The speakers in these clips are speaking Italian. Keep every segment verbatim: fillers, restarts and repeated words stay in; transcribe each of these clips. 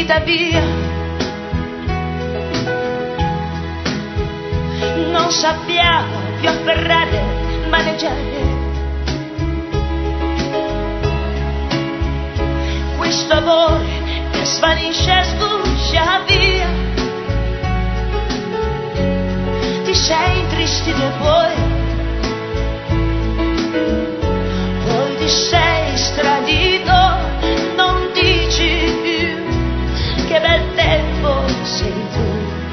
vita via, non sappiamo più afferrare, maneggiare questo amore che svanisce e sbuccia via. Ti sei intristito e poi, poi ti sei stradito, non dici più che bel tempo sei tu.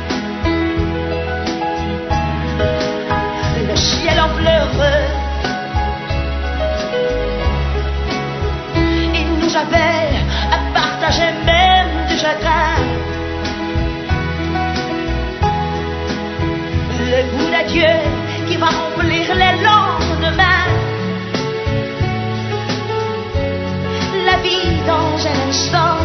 Le ciel en pleure, il nous appelle à partager même du chagrin. Le goût d'adieu qui va remplir les lendemains. La vie dans un instant,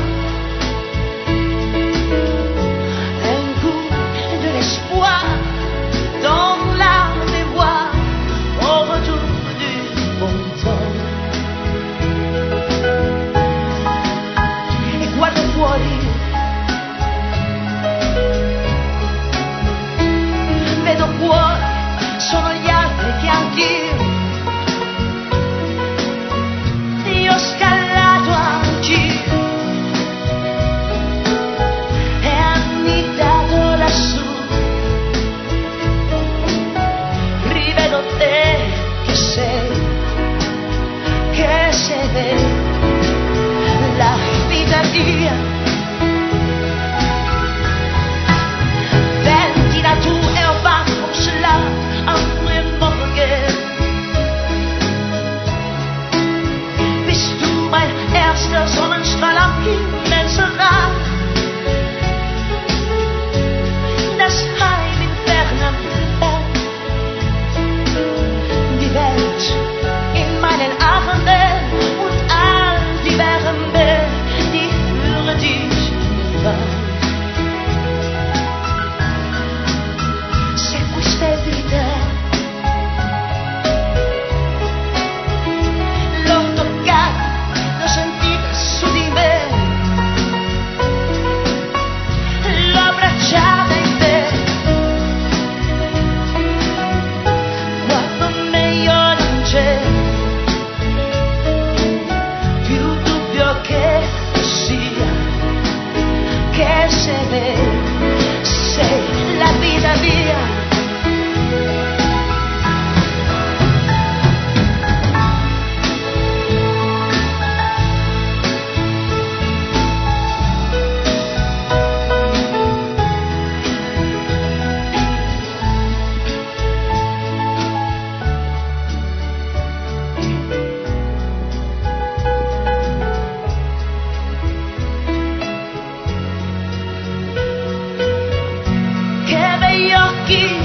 un goût de l'espoir dans la mémoire au retour du bon temps. E guardo fuori, vedo cuore, sono gli altri che anch'io, io ho scallato anch'io e annidato lassù. Rivedo te che sei, che sei la vita via. Sonnenstrahl am Himmelsrand, das Heim in fernem Land, die Welt in meinen Armen und all die Wärme, die für dich war. Se questa è vita, l'ho toccata, l'ho sentita su di me, l'ho abbracciata in te, quando meglio non c'è più dubbio che sia, che sei, sei la vita via. Che begli occhi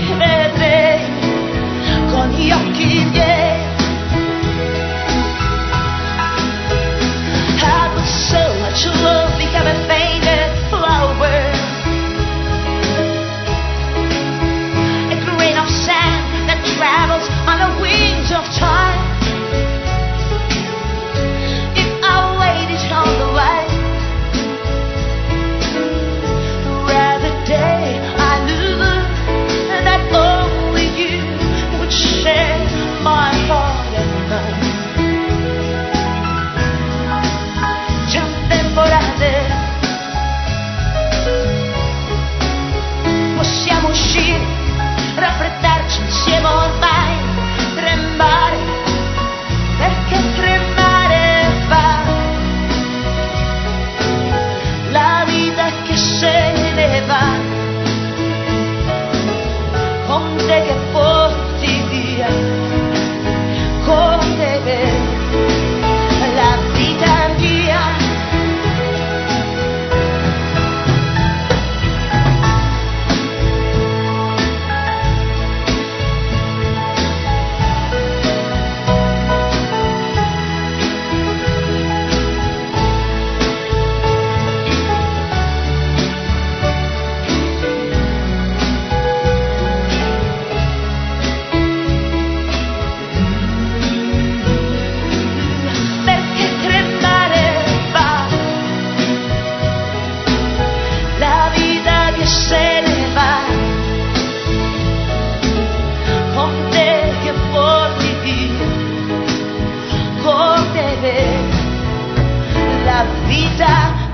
vita